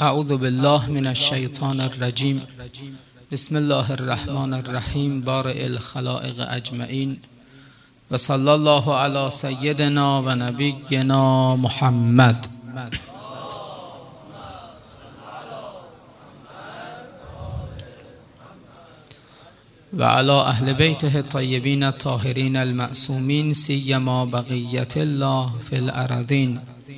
اعوذ بالله من الشیطان الرجیم. بسم الله الرحمن الرحیم. بارئ الخلائق اجمعین و صلی الله علی سیدنا و نبینا محمد. و علی اهل بیته الطیبین الطاهرین المعصومین سیما بقیت الله فی الارضین.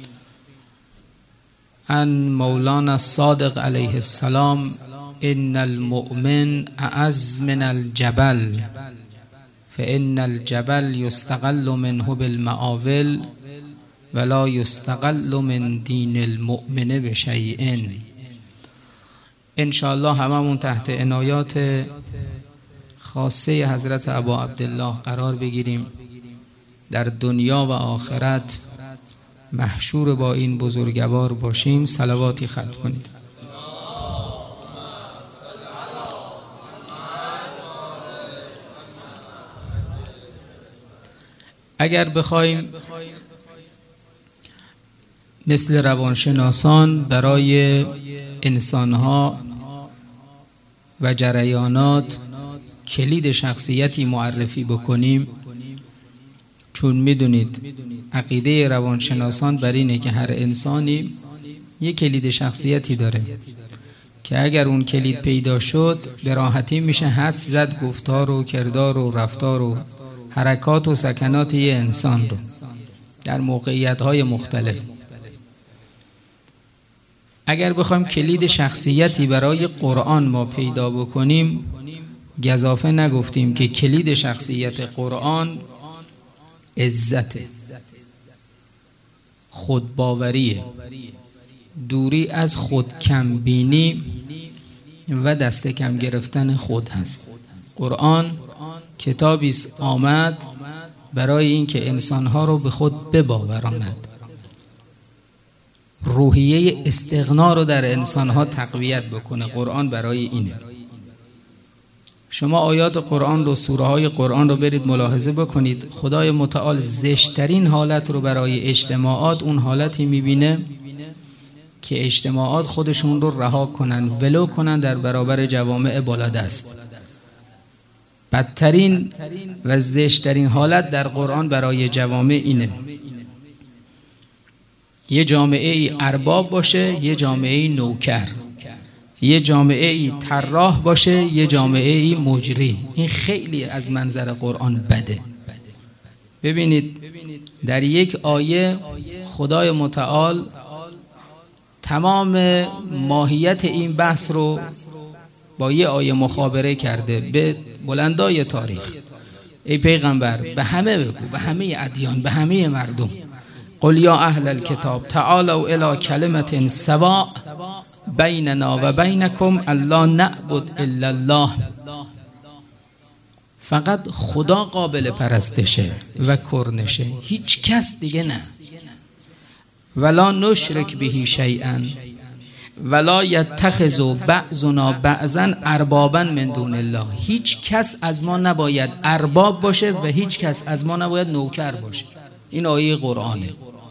ان مولانا الصادق علیه السلام: ان المؤمن اعز من الجبل فان الجبل یستقل منه بالمعاول ولا یستقل من دین المؤمن بشیء. ان شاء الله هممون تحت عنایات خاصه حضرت ابا عبدالله قرار بگیریم، در دنیا و آخرت محشور با این بزرگوار باشیم. صلواتی ختم کنید. اگر بخوایم مثل روانشناسان برای انسانها و جریانات کلید شخصیتی معرفی بکنیم، چون میدونید عقیده روانشناسان بر اینه که هر انسانی یک کلید شخصیتی داره که اگر اون کلید پیدا شد به راحتی میشه حدس زد گفتار و کردار و رفتار و حرکات و سکنات یه انسان رو در موقعیت‌های مختلف. اگر بخوایم کلید شخصیتی برای قرآن ما پیدا بکنیم، گزافه نگفتیم که کلید شخصیت قرآن عزت، خودباوریه، دوری از خود کمبینی و دست کم گرفتن خود هست. قرآن کتابی است آمد برای اینکه انسانها رو به خود بباوراند، روحیه استغنا رو در انسانها تقویت بکنه. قرآن برای اینه. شما آیات قرآن رو، سوره های قرآن رو برید ملاحظه بکنید. خدای متعال زشترین حالت رو برای اجتماعات اون حالتی میبینه که اجتماعات خودشون رو رها کنن، ولو کنن در برابر جوامع بالادست. بدترین و زشترین حالت در قرآن برای جوامع اینه: یه جامعه ای ارباب باشه، یه جامعه ای نوکر، یه جامعه ای طراح باشه، یه جامعه ای مجری. این خیلی از منظر قرآن بده. ببینید در یک آیه خدای متعال تمام ماهیت این بحث رو با یه آیه مخابره کرده به بلندای تاریخ. ای پیغمبر به همه بگو، به همه ادیان، به همه مردم: قل یا اهل الکتاب تعالوا الی کلمة سواء بیننا و بینکم الا نعبد الا الله. فقط خدا قابل پرستشه و کرنشه، هیچ کس دیگه نه. ولا نشرک به شیئا ولا یتخذ بعضنا بعضا اربابا من دون الله. هیچ کس از ما نباید ارباب باشه و هیچ کس از ما نباید نوکر باشه. این آیه قرآنه.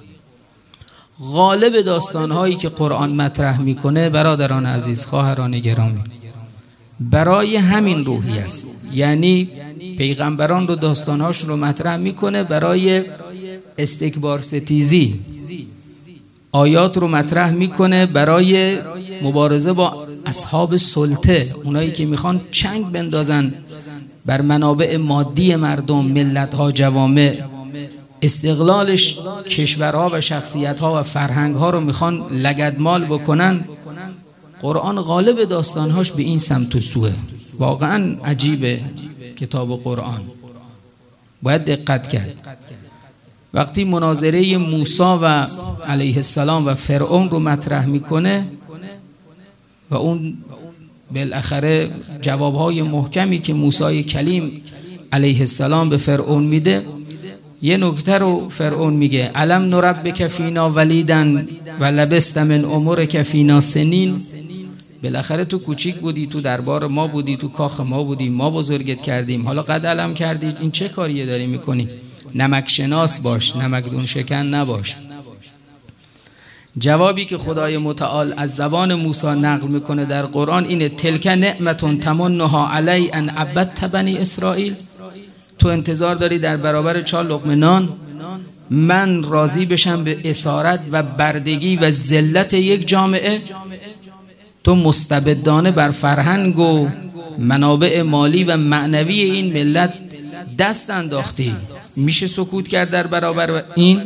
غالب داستانهایی که قرآن مطرح میکنه برادران عزیز، خواهران گرامی، برای همین روحی است. یعنی پیغمبران رو، داستانهاشون رو مطرح میکنه برای استکبار ستیزی، آیات رو مطرح میکنه برای مبارزه با اصحاب سلطه، اونایی که میخوان چنگ بندازن بر منابع مادی مردم، ملت‌ها، جوامع، استقلالش کشورها و شخصیتها و فرهنگها رو میخوان لگدمال بکنن. قرآن غالب داستانهاش به این سمت و سوه. واقعا عجیبه کتاب قرآن، باید دقت کرد. وقتی مناظره موسی و علیه السلام و فرعون رو مطرح میکنه و اون بالاخره جوابهای محکمی که موسی کلیم علیه السلام به فرعون میده، یه نکته رو فرعون میگه: الم نربک فینا ولیدن و لبست من عمرک فینا سنین. بالاخره تو کوچیک بودی، تو دربار ما بودی، تو کاخ ما بودی، ما بزرگت کردیم، حالا قد علم کردی، این چه کاریه داری میکنی؟ نمک شناس باش، نمکدون شکن نباش. جوابی که خدای متعال از زبان موسی نقل میکنه در قرآن اینه: تلک نعمت تمنها علی ان عبدت بنی اسرائیل. تو انتظار داری در برابر 4 لقمه نان من راضی بشم به اسارت و بردگی و ذلت یک جامعه؟ تو مستبدانه بر فرهنگ و منابع مالی و معنوی این ملت دست انداختی. میشه سکوت کرد در برابر این؟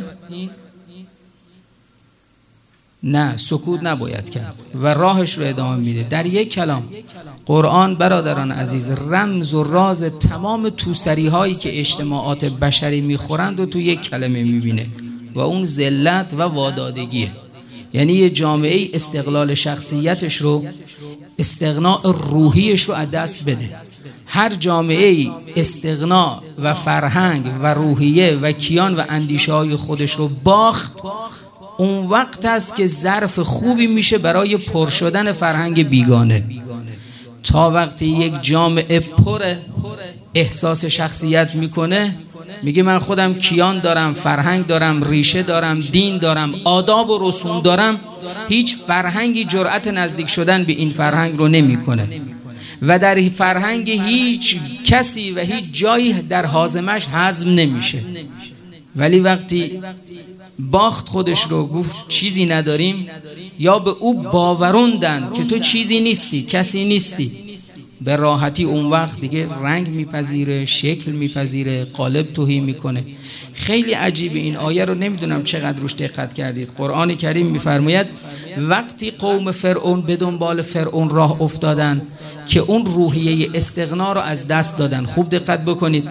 نه، سکوت نباید کرد و راهش رو ادامه میده. در یک کلام قرآن برادران عزیز رمز و راز تمام توسری هایی که اجتماعات بشری میخورند و تو یک کلمه میبینه و اون ذلت و وادادگیه. یعنی یه جامعه استقلال شخصیتش رو، استغناء روحیش رو از دست بده. هر جامعه استغنا و فرهنگ و روحیه و کیان و اندیشه های خودش رو باخت، اون وقت است که ظرف خوبی میشه برای پر شدن فرهنگ بیگانه. تا وقتی یک جامعه پر احساس شخصیت میکنه، میگه من خودم کیان دارم، فرهنگ دارم، ریشه دارم، دین دارم، آداب و رسوم دارم، هیچ فرهنگی جرأت نزدیک شدن به این فرهنگ رو نمیکنه و در فرهنگ هیچ کسی و هیچ جایی در هاضمش هضم نمیشه. ولی وقتی باخت خودش رو، گفت چیزی نداریم، یا به او باوروندن که تو چیزی نیستی، کسی نیستی، به راحتی اون وقت دیگه رنگ میپذیره، شکل میپذیره، قالب توهی میکنه. خیلی عجیب این آیه رو نمیدونم چقدر روش دقت کردید. قرآن کریم میفرماید وقتی قوم فرعون به دنبال فرعون راه افتادن که اون روحیه استغنا رو از دست دادن، خوب دقت بکنید،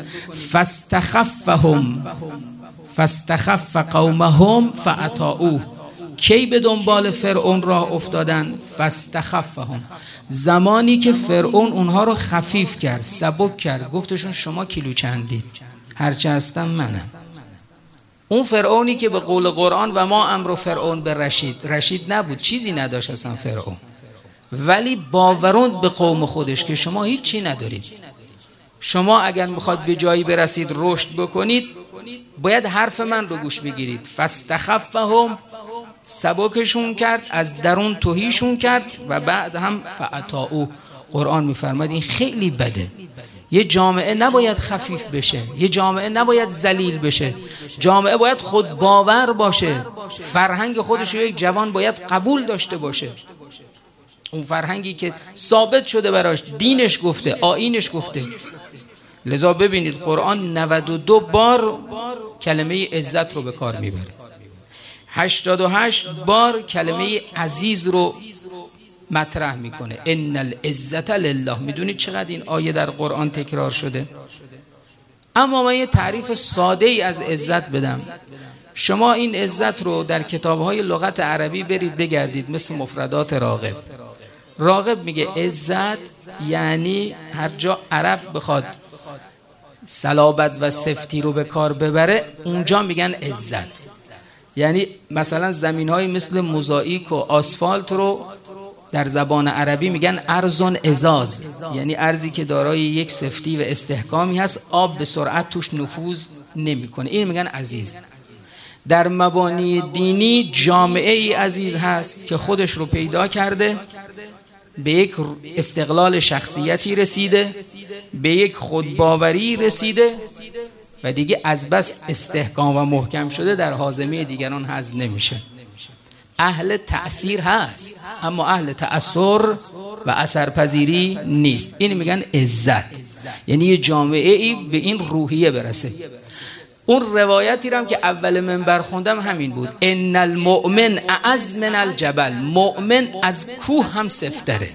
فاستخف قومهم فاطاعوه. کی به دنبال فرعون راه افتادن؟ فاستخفهم، زمانی که فرعون اونها رو خفیف کرد، سبک کرد، گفتشون شما کیلو چندید، هرچه هستم منم. اون فرعونی که به قول قرآن و ما امر فرعون به رشید نبود، چیزی نداشت اصلا فرعون، ولی باوروند به قوم خودش که شما هیچ چی ندارید. شما اگر میخواد به جایی برسید، رشد بکنید، باید حرف من رو گوش بگیرید. فاستخفهم، سبکشون کرد، از درون توهیشون کرد و بعد هم فاطاعوه. قرآن میفرماید این خیلی بده. یه جامعه نباید خفیف بشه، یه جامعه نباید ذلیل بشه، جامعه باید خود باور باشه، فرهنگ خودش رو یک جوان باید قبول داشته باشه، اون فرهنگی که ثابت شده براش، دینش گفته، آیینش گفته. لذا ببینید قرآن 92 بار کلمه عزت رو به کار میبره، 88 بار کلمه عزیز رو مطرح میکنه. ان العزت لله. میدونید چقدر این آیه در قرآن تکرار شده؟ اما من یه تعریف ساده ای از عزت بدم. شما این عزت رو در کتاب‌های لغت عربی برید بگردید، مثل مفردات راغب میگه عزت یعنی هر جا عرب بخواد صلابت و سفتی رو به کار ببره، اونجا میگن عزت. یعنی مثلا زمین‌های مثل موزاییک و آسفالت رو در زبان عربی میگن ارزون ازاز، یعنی ارزی که دارای یک سفتی و استحکامی هست، آب به سرعت توش نفوذ نمیکنه، این میگن عزیز. در مبانی دینی جامعه ای عزیز هست که خودش رو پیدا کرده، به یک استقلال شخصیتی رسیده، به یک خودباوری رسیده و دیگه از بس استحکام و محکم شده در هاضمه دیگران هضم نمیشه. اهل تأثیر هست اما اهل تأثیر و اثرپذیری نیست. این میگن عزت، یعنی یه جامعه ای به این روحیه برسه. اون روایتی رو هم که اول منبر خوندم همین بود: ان المؤمن اعز من الجبل. مؤمن از کوه هم سفتره،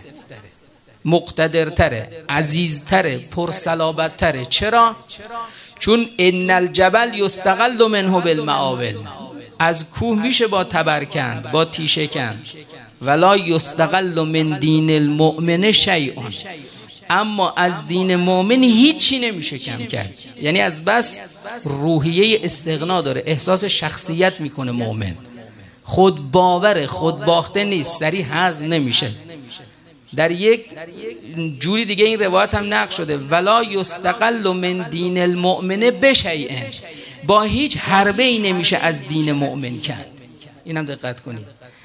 مقتدرتره، عزیزتره، پرصلابتره. چرا؟ چون ان الجبل یستقل منه بالمعاول. از کوه میشه با تبر کند، با تیشه کند. ولا یستقل من دین المؤمن شیء. اما از دین مؤمن هیچی نمیشه کم کرد. یعنی از بس روحیه استغنا داره، احساس شخصیت میکنه مؤمن، خود باوره، خود باخته نیست، سریع هضم نمیشه. در یک جوری دیگه این روایت هم نقل شده: ولا یستقل من دین المؤمن بشیء. با هیچ حربه ای نمیشه از دین مؤمن کرد. اینم دقت کنید.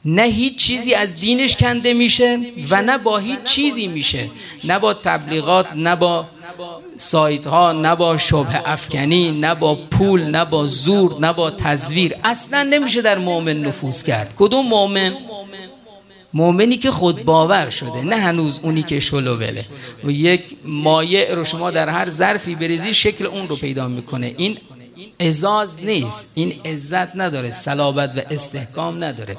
نه هیچ چیزی از دینش کنده میشه و نه با هیچ چیزی میشه، نه با تبلیغات، نه با سایت ها، نه با شبه افکنی، نه با پول، نه با زور، نه با تزویر. اصلا نمیشه در مؤمن نفوذ کرد. کدوم مؤمن؟ مؤمنی که خود باور شده، نه هنوز اونی که شلووله و یک مایع رو شما در هر ظرفی بریزی شکل اون رو پیدا میکنه. این اعزاز نیست، این عزت نداره، صلابت و استحکام نداره.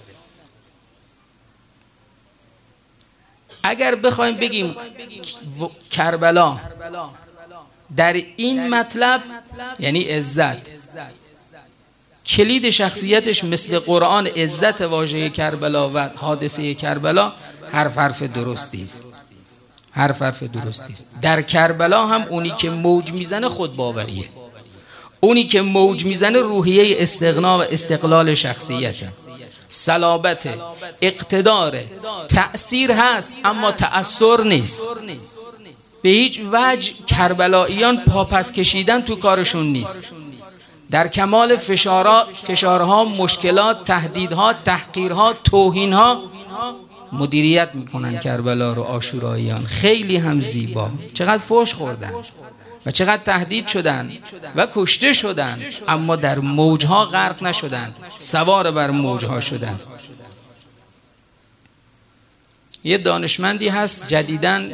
اگر بخوایم بگیم کربلا در این مطلب یعنی عزت، کلید شخصیتش مثل قرآن عزت واژه کربلا و حادثه کربلا، حرف درستی است. حرف درستی است. در کربلا هم اونی که موج میزنه خود باوریه، اونی که موج میزنه روحیه استغنا و استقلال شخصیته، صلابت، اقتدار، تأثیر هست اما تأثیر نیست. به هیچ وجه کربلاییان پاپس کشیدن تو کارشون نیست. در کمال فشارها، مشکلات، تهدیدها، تحقیرها، توهینها مدیریت میکنن کربلا رو عاشوراییان. خیلی هم زیبا. چقدر فحش خوردن و چقدر تهدید شدن و کشته شدن، اما در موجها غرق نشدن، سوار بر موجها شدن. یه دانشمندی هست جدیداً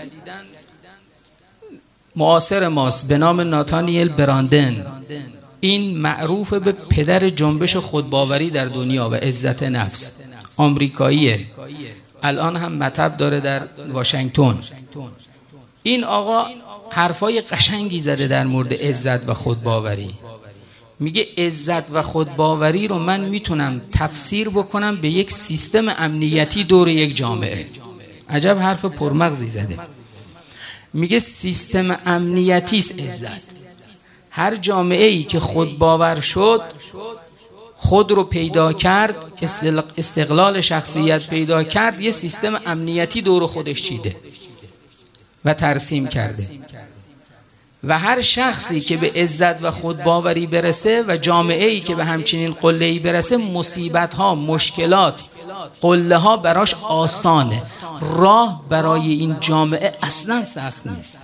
معاصر ماست به نام ناتانیل براندن. این معروف به پدر جنبش خودباوری در دنیا و عزت نفس. آمریکاییه، الان هم مطب داره در واشنگتن. این آقا حرفای قشنگی زده در مورد عزت و خودباوری. میگه عزت و خودباوری رو من میتونم تفسیر بکنم به یک سیستم امنیتی دور یک جامعه. عجب حرف پرمغزی زده. میگه سیستم امنیتی است عزت. هر جامعه ای که خودباور شد، خود رو پیدا کرد، استقلال شخصیت پیدا کرد، یه سیستم امنیتی دور خودش چیده و ترسیم کرده. و هر شخصی که به عزت و خودباوری برسه و جامعه ای که به همچنین قله‌ای برسه، مصیبت ها، مشکلات، قله ها براش آسانه. راه برای این جامعه اصلا سخت نیست.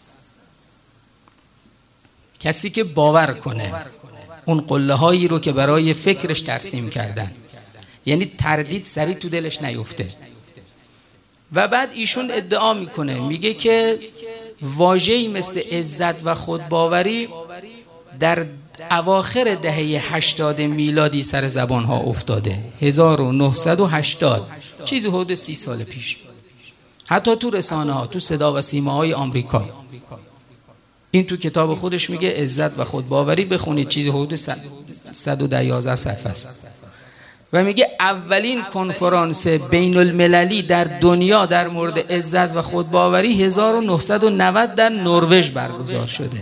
کسی که باور کنه اون قله هایی رو که برای فکرش ترسیم کردن، یعنی تردید سری تو دلش نیفته. و بعد ایشون ادعا میکنه، میگه که واژه‌ای مثل عزت و خودباوری در اواخر دهه 80 میلادی سر زبان ها افتاده. 1980، چیزی حدود 30 سال پیش. حتی تو رسانه ها، تو صدا و سیما های آمریکا. این تو کتاب خودش میگه عزت و خودباوری، بخونید، چیزی حدود 111 صفحه است. و میگه اولین کنفرانس بین المللی در دنیا در مورد عزت و خودباوری 1990 در نروژ برگزار شده.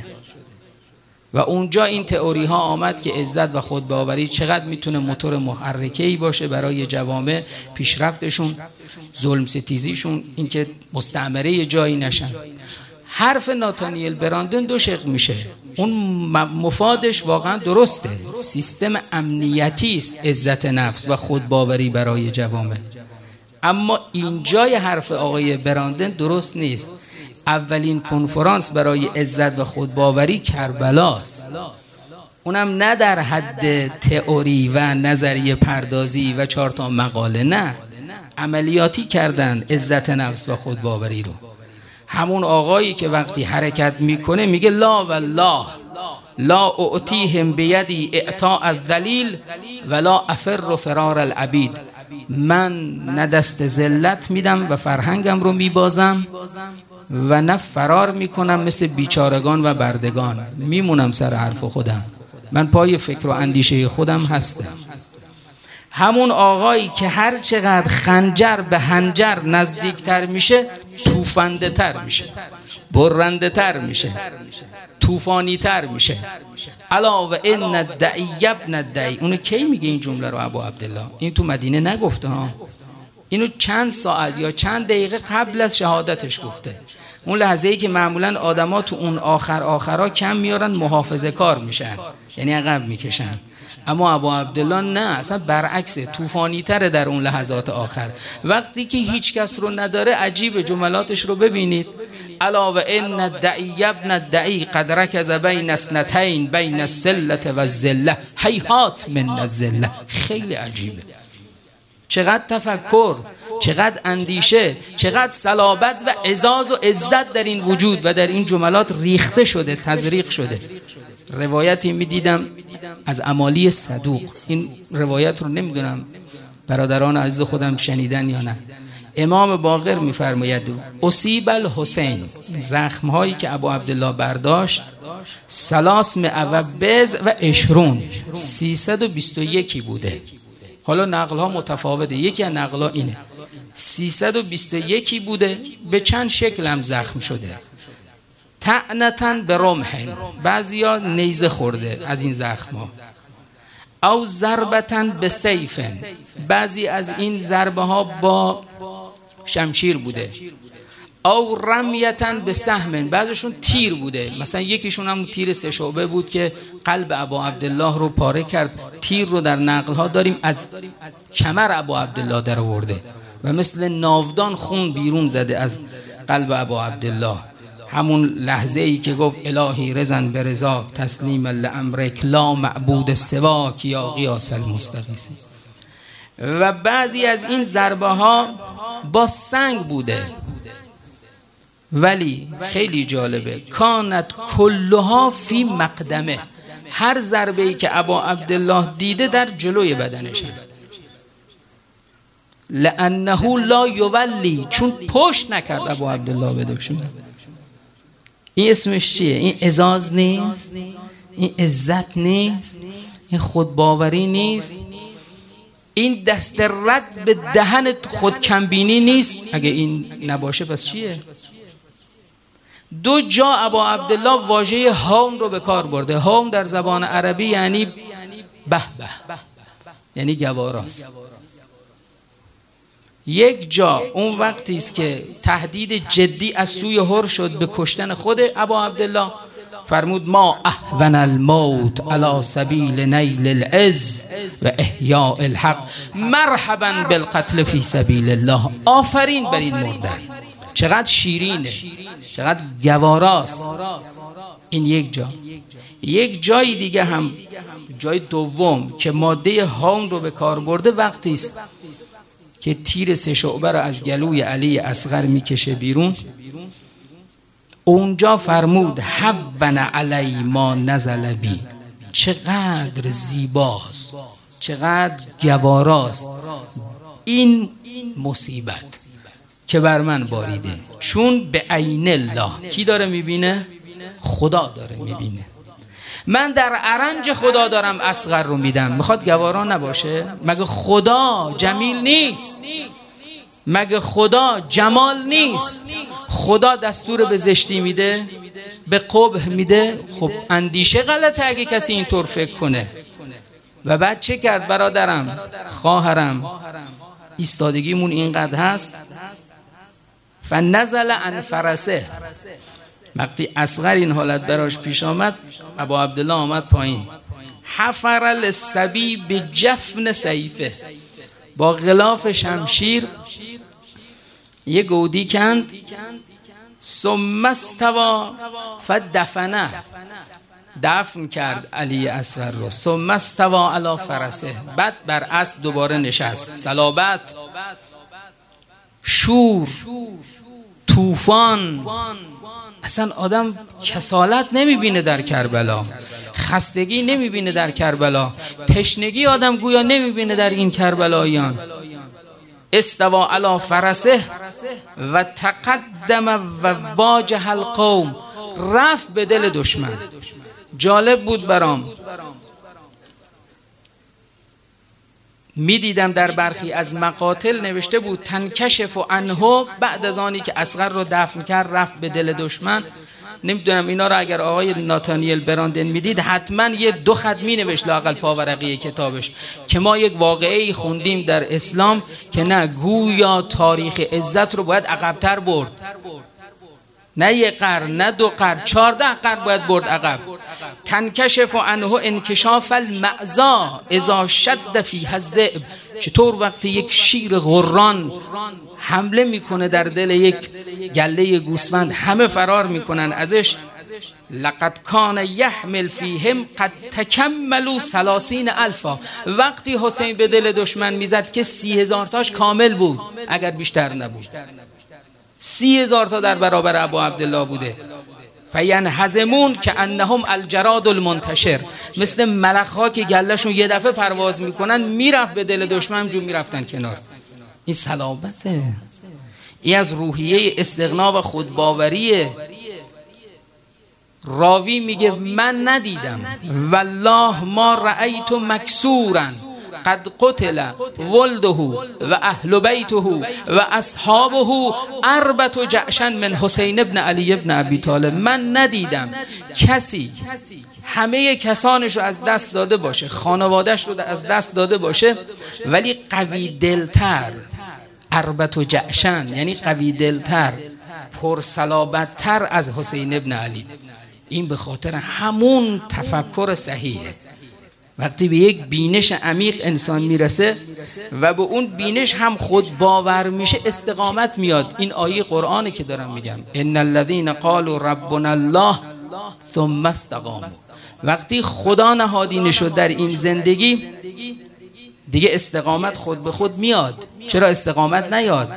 و اونجا این تئوری ها آمد که عزت و خودباوری چقدر میتونه موتور محرکه‌ای باشه برای جوامع، پیشرفتشون، ظلم ستیزیشون، اینکه مستعمره جایی نشن. حرف ناتانیل براندن دو شق میشه. اون مفادش واقعا درسته. سیستم امنیتی است عزت نفس و خودباوری برای جوامع. اما اینجای حرف آقای براندن درست نیست. اولین کنفرانس برای عزت و خودباوری کربلاست. اونم نه در حد تئوری و نظریه پردازی و 4 تا مقاله، نه، عملیاتی کردن عزت نفس و خودباوری رو. همون آقایی که وقتی حرکت میکنه میگه لا والله لا اعطیهم بیدی اعطاء الذلیل ولا افر فرار العبید. من نه دست ذلت میدم و فرهنگم رو میبازم و نه فرار میکنم مثل بیچارگان و بردگان. میمونم سر حرف خودم، من پای فکر و اندیشه خودم هستم. همون آقایی که هر چقدر خنجر به حنجر نزدیکتر میشه، توفنده تر میشه، برنده تر میشه، توفانی تر میشه. الا و ان الدعی ابن الدعی. اونو کی میگه این جمله رو ابو عبدالله؟ این تو مدینه نگفته ها، اینو چند ساعت یا چند دقیقه قبل از شهادتش گفته. اون لحظه‌ای که معمولا آدما تو اون آخرها کم میارن، محافظه کار میشن، یعنی عقب میکشن. اما ابو عبدالله نه، اصلا برعکسه، طوفانی تره در اون لحظات آخر. وقتی که هیچ کس رو نداره عجیب، جملاتش رو ببینید. الا و ان الدعی ابن الدعی قد رکز بین اثنتین بین السلة و الذلة هیهات من الذلة. خیلی عجیبه، چقدر تفکر، چقدر اندیشه، چقدر صلابت و اعزاز و عزت در این وجود و در این جملات ریخته شده، تزریق شده. روایتی میدیدم از امالی صدوق، این روایت رو نمیدونم برادران عزیز خودم شنیدن یا نه. امام باقر میفرماید اصیب الحسین، زخم هایی که ابو عبدالله برداشت، سلاس معوبز و اشرون، 321 بوده. حالا نقل ها متفاوته، یکی از نقل ها اینه 321 بوده. به چند شکل هم زخم شده. طعنتن به رمحن، بعضی ها نیزه خورده از این زخم ها. او ضربتن به سیفن، بعضی از این ضربه ها با شمشیر بوده. او رمیتن به سهم، بعضشون تیر بوده، مثلا یکیشون هم تیر 3 شعبه بود که قلب ابو عبدالله رو پاره کرد. تیر رو در نقل ها داریم از کمر ابو عبدالله در آورده و مثل ناودان خون بیرون زده از قلب ابو عبدالله. همون لحظه ای که گفت الهی رضا برضا تسلیم لامرک لا معبود سواک یا غیاث المستغیث. و بعضی از این ضربه ها با سنگ بوده. ولی خیلی جالبه، کانت کلها فی مقدمه، هر ضربه ای که ابا عبدالله دیده در جلوی بدنش هست. لانه لا یولی، چون پشت نکرد ابا عبدالله به دشمن. این اسمش چیه؟ این اعزاز نیست؟ این عزت نیست؟ این خودباوری نیست؟ این دست رد به دهن خود کمبینی نیست؟ اگه این نباشه پس چیه؟ 2 جا ابا عبدالله واژه هوم رو به کار برده. هوم در زبان عربی یعنی به به، یعنی گواراست. یک جا اون وقتی است که تهدید جدی از سوی هر شد به کشتن خود ابا عبدالله، فرمود ما اهون الموت علی سبیل نیل العز و احیاء الحق، مرحبا بالقتل فی سبیل الله. آفرین بر این مردن، چقدر شیرینه، چقدر گواراست. این یک جا. یک جای دیگه هم، جای دوم که ماده هون رو به کار برده، وقتی است که تیر 3 شعبه رو از گلوی علی اصغر میکشه بیرون، اونجا فرمود هون علی ما نزل بی. چقدر زیباست، چقدر گواراست این مصیبت که بر من باریده. چون به عین الله، کی داره میبینه؟ خدا داره میبینه. من در ارنج خدا دارم اصغر رو میدم. میخواد گوارا نباشه؟ مگه خدا جمیل نیست؟ مگه خدا جمال نیست؟ خدا دستور به زشتی میده، به قبح میده. خب اندیشه غلطه اگه کسی اینطور فکر کنه. و بعد چه کرد برادرم، خواهرم؟ ایستادگیمون اینقدر هست. فنزل عن فرسه، وقتی اصغر این حالت براش پیش آمد، ابا عبدالله آمد پایین. حفر للصبی بجفن سیفه، با غلاف شمشیر یه گودی کند. ثم استوى فدفنه، دفن کرد علی اصغر رو. ثم استوى علی فرسه، بعد بر اسب دوباره نشست. صلابت، شور، طوفان. اصلا آدم کسالت نمیبینه در کربلا، خستگی نمیبینه در کربلا، تشنگی آدم گویا نمیبینه در این کربلاییان. استوى علی فرسه و تقدم و واجه القوم، رفت به دل دشمن. جالب بود برام، میدیدم در برخی از مقاتل نوشته بود تنکشف عنه، بعد از آنی که اصغر رو دفن کرد رفت به دل دشمن. نمیدونم اینا رو اگر آقای ناتانیل براندن میدید حتما یه 2 خط می نوشت لااقل پاورقی کتابش که ما یک واقعه‌ای خوندیم در اسلام که نه، گویا تاریخ عزت رو باید عقب‌تر برد. نه 1 قرن، نه 2 قرن، 14 قرن باید برد عقب. تنکشف عنه انکشاف المعزا اذا شد فیها الذئب، چطور وقتی یک شیر غران حمله میکنه در دل یک گله گوسفند همه فرار میکنن ازش. لقد کان یحمل فیهم قد تکملوا 30,000. وقتی حسین به دل دشمن میزد که 30,000 تاش کامل بود، اگر بیشتر نبود. 30,000 تا در برابر ابو عبدالله بوده. فینهزمون که انهم الجراد المنتشر، مثل ملخ‌ها که گلهشون یه دفعه پرواز میکنن، میرفت به دل دشمن جو میرفتن کنار. این صلابته، این از روحیه استغنا و خودباوریه. راوی میگه من ندیدم والله ما رأیت مکسورا قد قتل ولده و اهل بیته و اصحابه 4 جعشا من حسین ابن علی ابن ابی طالب. من ندیدم کسی همه کسانش رو از دست داده باشه، خانوادهش رو از دست داده باشه، ولی قوی دلتر، 4 جعشا یعنی قوی دلتر، پرصلابتر از حسین ابن علی. این به خاطر همون تفکر صحیحه. وقتی به یک بینش عمیق انسان میرسه و به اون بینش هم خود باور میشه، استقامت میاد. این آیه قرآنه که دارم میگم، ان الذين قالوا ربنا الله ثم استقاموا. وقتی خدا نهادینه شد در این زندگی، دیگه استقامت خود به خود میاد. چرا استقامت نیاد؟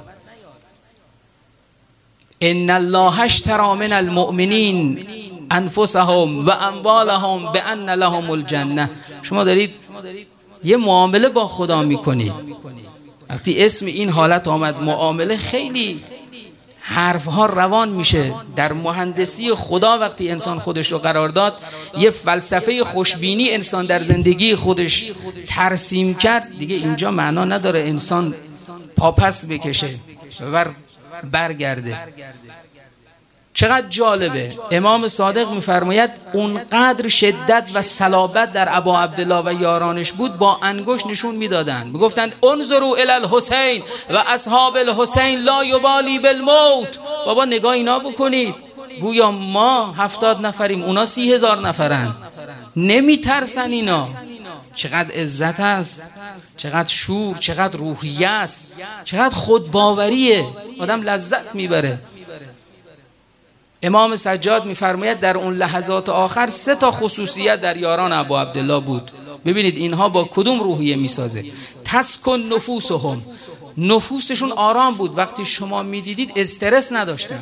ان الله اشتری من المؤمنین انفسهم و اموالهم بان لهم الجنه. شما دارید یه معامله با خدا میکنید. وقتی اسم این حالت آمد معامله، خیلی حرفها روان میشه. در مهندسی خدا وقتی انسان خودش رو قرار داد، یه فلسفه خوشبینی انسان در زندگی خودش ترسیم کرد، دیگه اینجا معنا نداره انسان پاپس بکشه و برگرده. چقدر جالبه، امام صادق میفرماید اونقدر شدت و صلابت در ابا عبدالله و یارانش بود، با انگشت نشون میدادن، میگفتند انظروا الی الحسین و اصحاب الحسین لا یبالی بالموت. بابا نگاه اینا بکنید، گویا ما 70 نفریم، اونا 30,000 نفرن، نمیترسن اینا. چقدر عزت است، چقدر شور، چقدر روحیه است، چقدر خودباوریه، آدم لذت میبره. امام سجاد میفرماید در اون لحظات آخر 3 خصوصیت در یاران ابو عبدالله بود. ببینید اینها با کدوم روحیه میسازه. تسکن نفوسهم، نفوسشون آرام بود. وقتی شما میدیدید استرس نداشتن.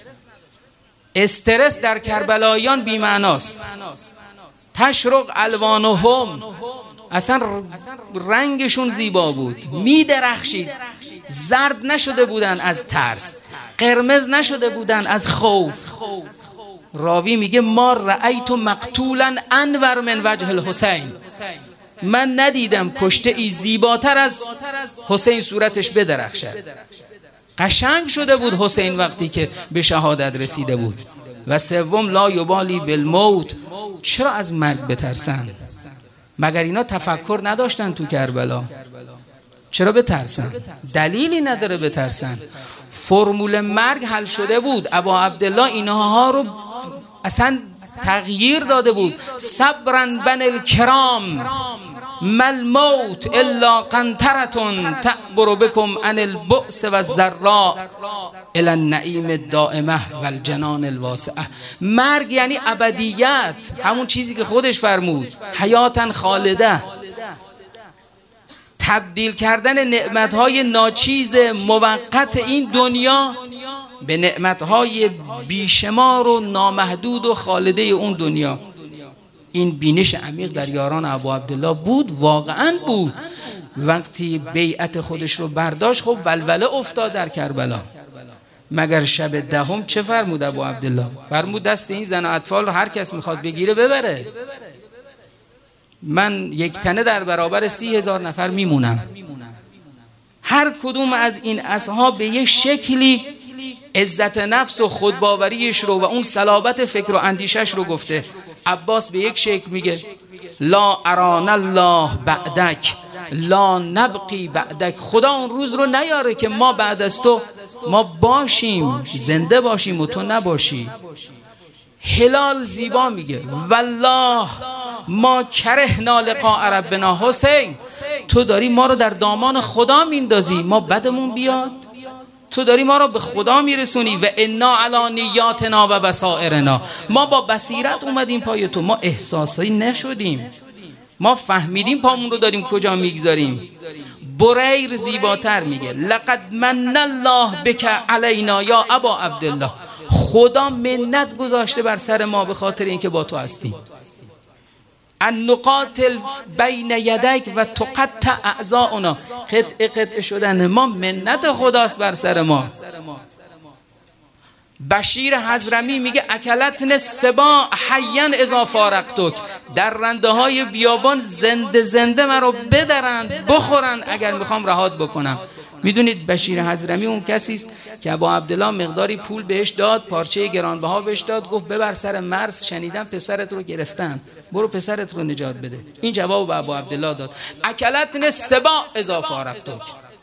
استرس در کربلاییان بی‌معناست. تشرق الوانهم، اصلا رنگشون زیبا بود، میدرخشید، زرد نشده بودن از ترس، قرمز نشده بودن از خوف. راوی میگه ما رأیت مقتولا انور من وجه الحسین، من ندیدم کشته ای زیباتر از حسین صورتش بدرخشد. قشنگ شده بود حسین وقتی که به شهادت رسیده بود. و سوم لا یبالی بالموت، چرا از مرگ بترسن؟ مگر اینا تفکر نداشتن تو کربلا؟ چرا بترسن؟ دلیلی نداره بترسن. فرمول مرگ حل شده بود. ابا عبدالله اینها رو اصلا تغییر داده بود. صبرا بن الکرام مل موت الا قنطرتون تعبر بكم عن البؤس و الضراء الى النعیم الدائمه و الجنان الواسعه. مرگ یعنی ابدیت، همون چیزی که خودش فرمود، حیاتن خالده. تبدیل کردن نعمتهای ناچیز موقت این دنیا به نعمتهای بیشمار و نامحدود و خالده اون دنیا. این بینش عمیق در یاران ابو عبدالله بود، واقعا بود. وقتی بیعت خودش رو برداشت، خب ولوله افتاد در کربلا. مگر شب دهم چه فرمود ابو عبدالله؟ فرمود دست این زن و اطفال رو هر کس میخواد بگیره ببره، من یک تنه در برابر 30,000 نفر میمونم. هر کدوم از این اصحاب به یک شکلی عزت نفس و خودباوریش رو و اون صلابت فکر و اندیشش رو گفته. عباس به یک شکل میگه لا اران الله بعدک لا نبقی بعدک، خدا اون روز رو نیاره که ما بعد از تو ما باشیم، زنده باشیم و تو نباشی. هلال زیبا میگه والله ما کرهنا لقاء ربنا. حسین تو داری ما رو در دامان خدا میندازی، ما بدمون بیاد؟ تو داری ما رو به خدا میرسونی. و انا علی نیاتنا و بصائرنا، ما با بصیرت اومدیم پای تو، ما احساسی نشدیم، ما فهمیدیم پامون رو داریم کجا میگذاریم. بریر زیباتر میگه لقد من الله بک علینا یا ابا عبدالله، خدا منت گذاشته بر سر ما به خاطر اینکه با تو هستیم. ان نقاتل بین یدیک و تقطع اعضاؤنا، قطع شدن ما منت خداست بر سر ما. بشیر حضرمی میگه اکلتن سبا حیا اذا فارقتک، در رنده های بیابان زنده زنده من رو بدرن بخورن اگر میخوام رهات بکنم. میدونید بشیر حضرمی اون کسی است که ابا عبدالله مقداری پول بهش داد، پارچه گرانبها بهش داد، گفت ببر سر مرز، شنیدم پسرت رو گرفتن، برو پسرت رو نجات بده. این جواب به ابا عبدالله داد اکلتن سبا اذا فارقتک.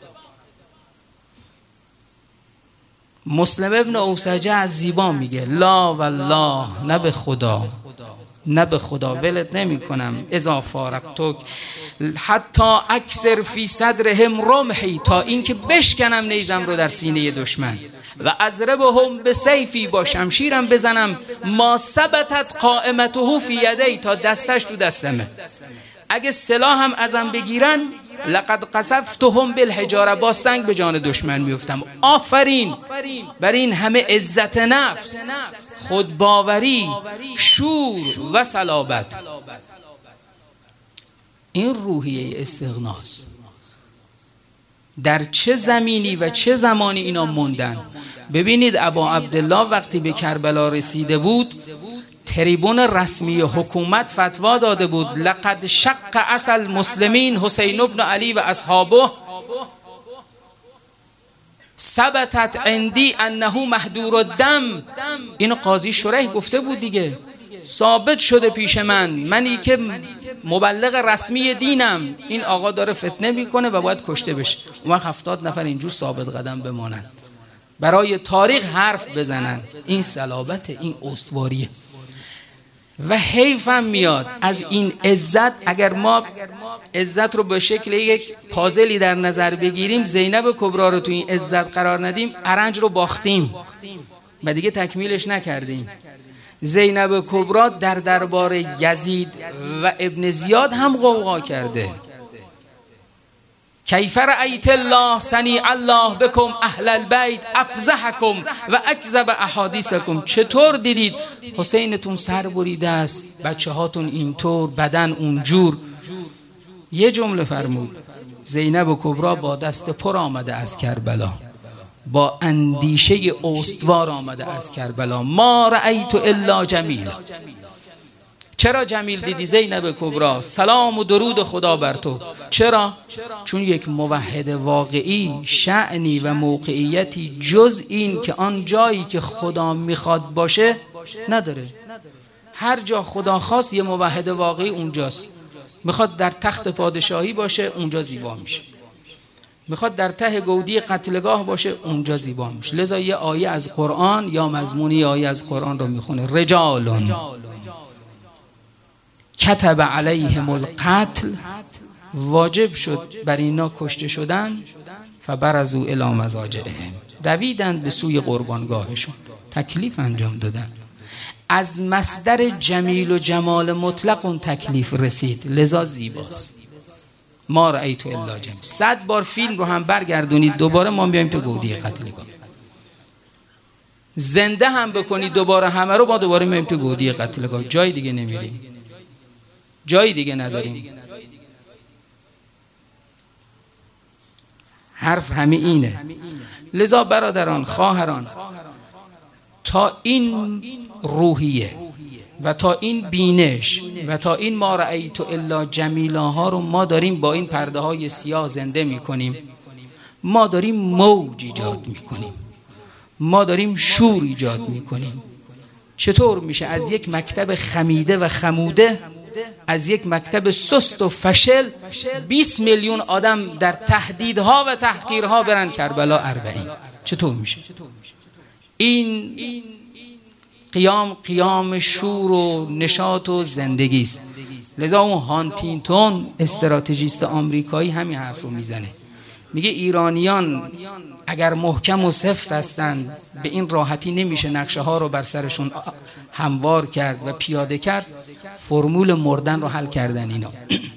مسلم ابن اوسجه از زیبا میگه لا والله، نه به خدا، نه به خدا ولت نمی کنم، اذا فارقتک حتی اکثر فی صدرهم رمحی، تا اینکه بشکنم نیزم رو در سینه دشمن، و اضربهم بسیفی، با شمشیرم بزنم، ما ثبتت قائمته فی یدی، تا دستش تو دستمه. اگه سلاحم ازم بگیرن لقد قصفتهم بالحجاره، با سنگ به جان دشمن میفتم. آفرین بر این همه عزت نفس، خودباوری، شور و صلابت. این روحیه استغناست. در چه زمینی و چه زمانی اینا موندن؟ ببینید ابا عبدالله وقتی به کربلا رسیده بود، تریبون رسمی حکومت فتوا داده بود لقد شق عصا المسلمین حسین ابن علی و اصحابه ثبتت عندی انه محدور الدم. اینو قاضی شریح گفته بود دیگه، ثابت شده پیش منی که مبلغ رسمی دینم، این آقا داره فتنه میکنه و باید کشته بشه. اون وقت 70 نفر اینجور ثابت قدم بمانن، برای تاریخ حرف بزنن. این صلابت، این استواریه. و حیفم میاد از این عزت. اگر ما عزت رو به شکل یک پازلی در نظر بگیریم، زینب کبرا رو تو این عزت قرار ندیم، ارنج رو باختیم و دیگه تکمیلش نکردیم. زینب کبرا در دربار یزید و ابن زیاد هم غوغا کرده. کیف رأیت الله صنیع الله بکم اهل البیت افضحکم و اکذب احادیثکم، چطور دیدید حسینتون سر بریده است، بچه هاتون اینطور، بدن اونجور. یه جمله فرمود زینب کبرا با دست پر آمده از کربلا، با اندیشه استوار آمده از کربلا. ما رأیت الا جمیلا. چرا جمیل دیدی زینب کبرا؟ سلام و درود خدا بر تو. چرا؟ چون یک موحد واقعی شأنی و موقعیتی جز این که آن جایی که خدا میخواد باشه نداره. هر جا خدا خواست یه موحد واقعی اونجاست. میخواد در تخت پادشاهی باشه، اونجا زیبا میشه. میخواد در ته گودی قتلگاه باشه، اونجا زیبا میشه. لذا یه آیه از قرآن یا مضمونی آیه از قرآن رو میخونه رجالون کتب علیهم القتل، واجب شد بر اینا کشته شدن، فبرزوا الی مضاجعهم، دویدند به سوی قربانگاهشون، تکلیف انجام دادن. از مصدر جمیل و جمال مطلق اون تکلیف رسید، لذا زیباست. ما رأیت الا جمیل. 100 بار فیلم رو هم برگردونید دوباره ما بیایم تو گودی قتلگاه. زنده هم بکنید دوباره همه رو، ما دوباره میایم تو گودی قتلگاه. جای دیگه نمیریم، جای دیگه نداریم. حرف همین اینه. لذا برادران، خواهران، تا این روحیه و تا این بینش و تا این ما رأیت الا جمیلاها رو ما داریم با این پرده های سیاه زنده میکنیم، ما داریم موج ایجاد میکنیم، ما داریم شور ایجاد میکنیم. چطور میشه از یک مکتب خمیده و خموده، از یک مکتب سست و فشل، 20 میلیون آدم در تهدیدها و تحقیرها برن کربلا 40؟ چطور میشه؟ این قیام شور و نشاط و زندگی است. لذا اون هانتینگتون استراتژیست آمریکایی همین حرف رو میزنه، میگه ایرانیان اگر محکم و سفت هستند به این راحتی نمیشه نقشه ها رو بر سرشون هموار کرد و پیاده کرد. فرمول مردن رو حل کردن اینا.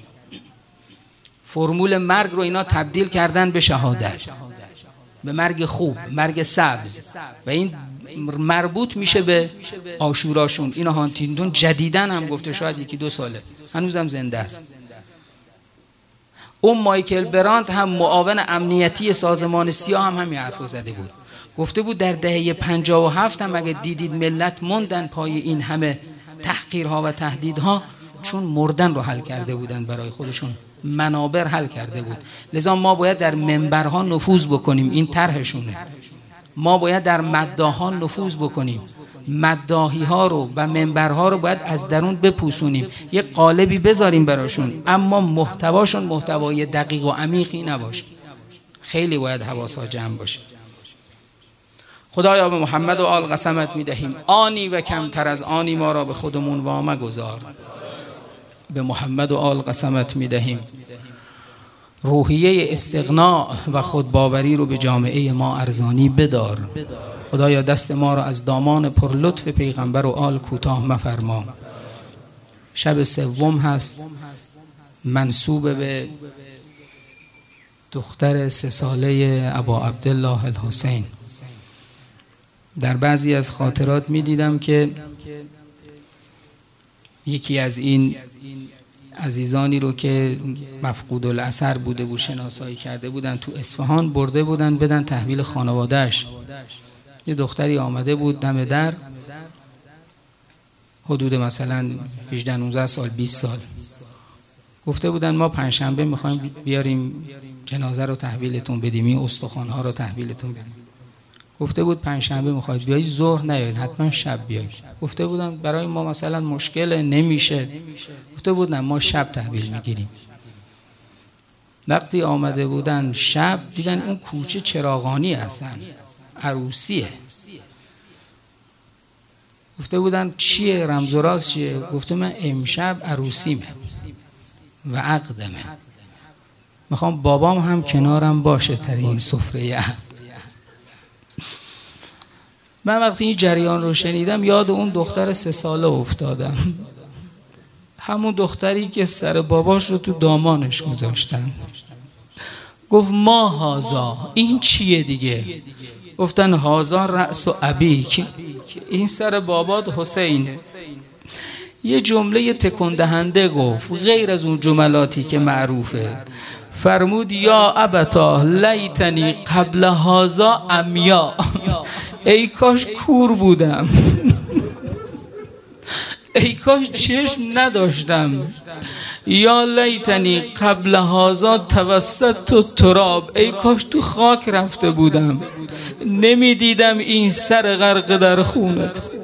فرمول مرگ رو اینا تبدیل کردن به شهادت، به مرگ خوب، مرگ سبز، و این مربوط میشه به عاشوراشون. اینا هانتینگتون جدیدن هم گفته، شاید 1-2 ساله، هنوزم زنده است. اون مایکل برانت هم معاون امنیتی سازمان سیا هم همین حرفو زده بود. گفته بود در دهه 57 هم اگه دیدید ملت موندن پای این همه تحقیرها و تهدیدها، چون مردن رو حل کرده بودن برای خودشون، منابر حل کرده بود. لذا ما باید در منبرها نفوذ بکنیم، این طرحشونه. ما باید در مداح‌ها نفوذ بکنیم، مداحی ها رو و منبرها رو باید از درون بپوسونیم، یه قالبی بذاریم براشون، اما محتواشون محتوای دقیق و عمیقی نباشه. خیلی باید حواسا جمع باشه. خدایا به محمد و آل قسمت میدهیم، آنی و کمتر از آنی ما را به خودمون وامه گذار. به محمد و آل قسمت میدهیم روحیه استغنا و خودباوری رو به جامعه ما ارزانی بدار. خدایا دست ما را از دامان پر لطف پیغمبر و آل کوتاه مفرما. شب 3 هست، منسوب به دختر 3 ساله ابا عبدالله الحسین. در بعضی از خاطرات می دیدم که یکی از این عزیزانی رو که مفقود الاثر بوده بود شناسایی کرده بودن، تو اصفهان برده بودن بدن تحویل خانوادهش. یه دختری آمده بود دم در، حدود مثلا 18-19 سال 20 سال. گفته بودن ما 5 شنبه میخوایم بیاریم جنازه رو تحویلتون بدیم، این استخوان‌ها رو تحویلتون بدیم. گفته بود 5 شنبه میخواید بیایید، ظهر نیایید، حتما شب بیایید. گفته بودن برای ما مثلا مشکل نمیشه. گفته بودن ما شب تحویل میگیریم. وقتی آمده بودن شب دیدن اون کوچه چراغانی هستن، عروسیه. گفته بودن چیه، رمز و راز چیه؟ گفته من امشب عروسیمه و عقدمه، میخوام بابام هم کنارم باشه در این سفره عقد. من وقتی این جریان رو شنیدم یاد اون دختر 3 ساله افتادم، همون دختری که سر باباش رو تو دامانش گذاشتن. گفت ما هازا، این چیه دیگه؟ گفتن هازا رأس و ابیک، این سر بابات حسینه. یه جمله تکون دهنده گفت غیر از اون جملاتی که معروفه. فرمود یا ابتا لیتنی قبل هازا امیا، ای کاش کور بودم، ای کاش چشم نداشتم. یا لیتنی قبل هازا توسط تراب، ای کاش تو خاک رفته بودم، نمیدیدم این سر غرق در خونت.